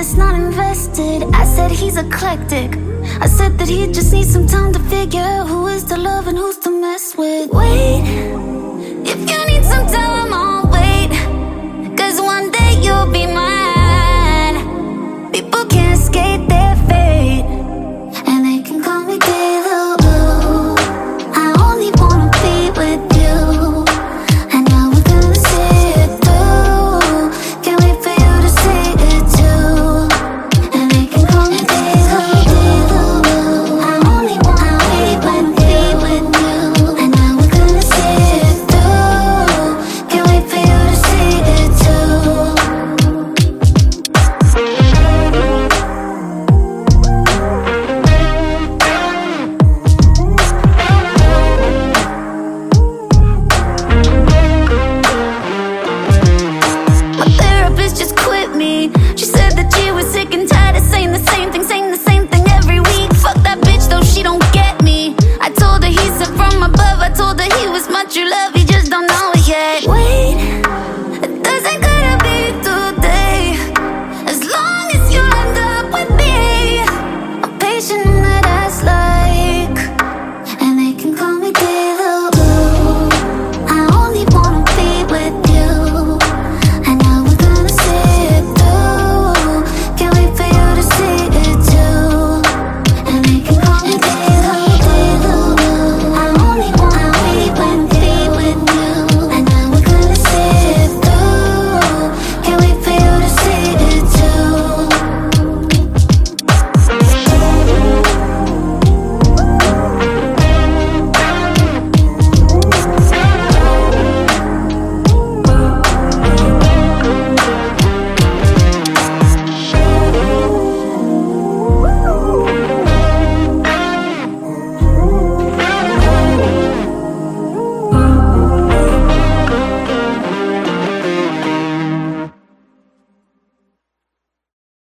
that's not invested. I said he's eclectic. I said that he just needs some time to figure out who is to love and who's to mess with. Wait, if you need some time, I'll wait, 'cause one day you'll be mine.